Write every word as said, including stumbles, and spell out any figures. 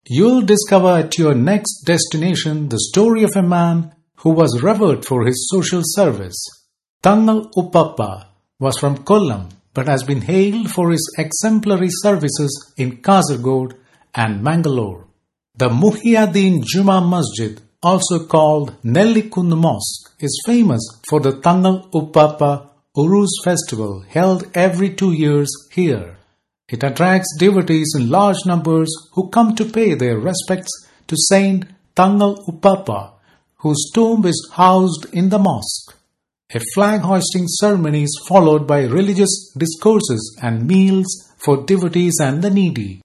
You'll discover at your next destination the story of a man who was revered for his social service. Thangal Uppappa was from Kollam but has been hailed for his exemplary services in Kasaragod and Mangalore. The Muhyiddin Juma Masjid, also called Nellikundu Mosque, is famous for the Thangal Uppappa Uruz festival held every two years here. It attracts devotees in large numbers who come to pay their respects to Saint Thangal Uppappa, whose tomb is housed in the mosque. A flag-hoisting ceremony is followed by religious discourses and meals for devotees and the needy.